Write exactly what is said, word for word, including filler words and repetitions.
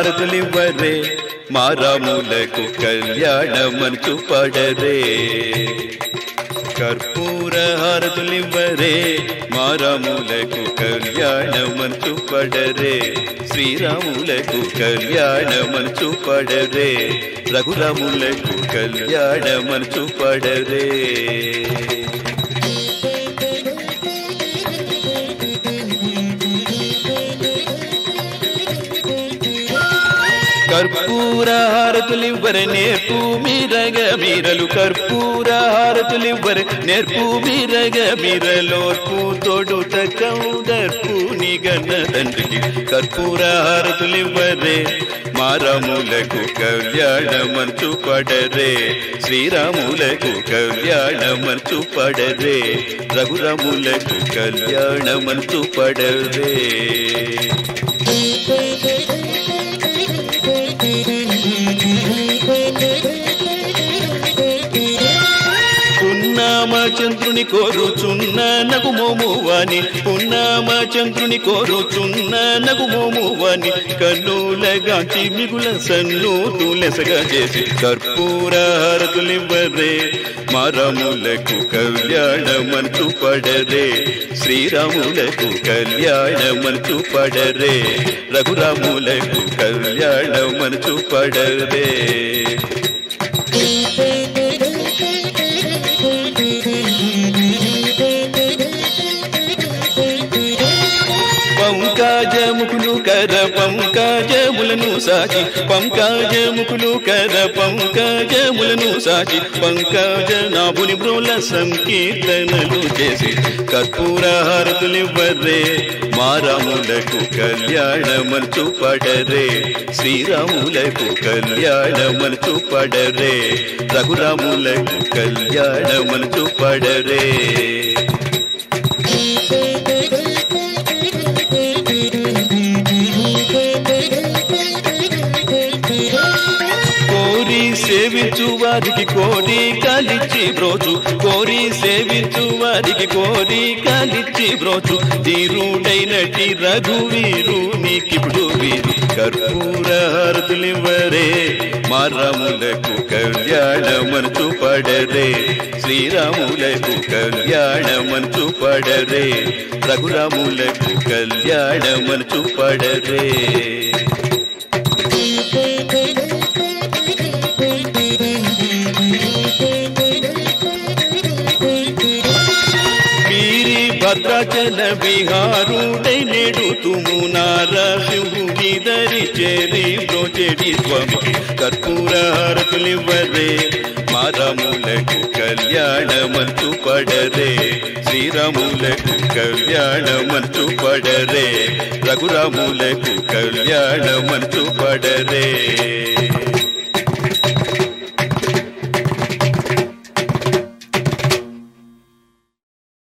హారతులివ్వరే మా రాములకు కళ్యాణమంచు పడరే కర్పూర హారతులివ్వరే మా రాములకు కళ్యాణమంచు పడరే శ్రీరాములకు కళ్యాణమంచు పడరే రఘురాములకు కళ్యాణమంచు పడరే కర్పూర హారతులివ్వరే నేర్పు మీరగ మీరలు కర్పూర హారతులివ్వరే నేర్పు మీరగ మీరలోర్పు తొడుత కౌదర్పు నిగన తండ్రికి కర్పూర హారతులివ్వరే మా రాములకు కళ్యాణమంచు పడరే శ్రీరాములకు కళ్యాణమంచు పడరే రఘురాములకు కళ్యాణమంచు పడరే చంద్రుని కోరుచున్న నగుమోమువాని పున్నామ చంద్రుని కోరుచున్న నగుమోమువాని కన్నుల గాంచి మిగుల సన్ను తులసగా చేసి కర్పూర హారతులివ్వరే మా రాములకు కళ్యాణమంచు పడరే శ్రీరాములకు కళ్యాణమంచు పడరే రఘురాములకు కళ్యాణమంచు పడరే పంకజముకులు కర పంకజములను సాచి పంకజముకులు కర పంకజములను సాచి పంకజ నాభుని బ్రోల సంకీర్తనలు చేసి కర్పూర హారతులివ్వరే మా రాములకు కళ్యాణమంచు పడరే శ్రీరాములకు కళ్యాణమంచు పడరే రఘురాములకు కళ్యాణమంచు పడరే సేవించు వారికి కోరి కాలిచ్చి బ్రోచు కోరి సేవించు వారికి కోరి కాలిచ్చి బ్రోచు ధీరుడైనటి రఘువీరు నీకిప్పుడు వీరు కర్పూర హారతులివ్వరే మా రాములకు కళ్యాణమంచు పడరే శ్రీరాములకు కళ్యాణమంచు పడరే రఘురాములకు కళ్యాణమంచు పడరే భద్రాచల బిహారుడై నేడు తుము నారసింహుని దరి చేరి బ్రోచెడి స్వామికి కర్పూర హారతులివ్వరే మా రాములకు కళ్యాణమంచు పడరే శ్రీరాములకు కళ్యాణమంచు పడరే రఘురాములకు కళ్యాణమంచు పడరే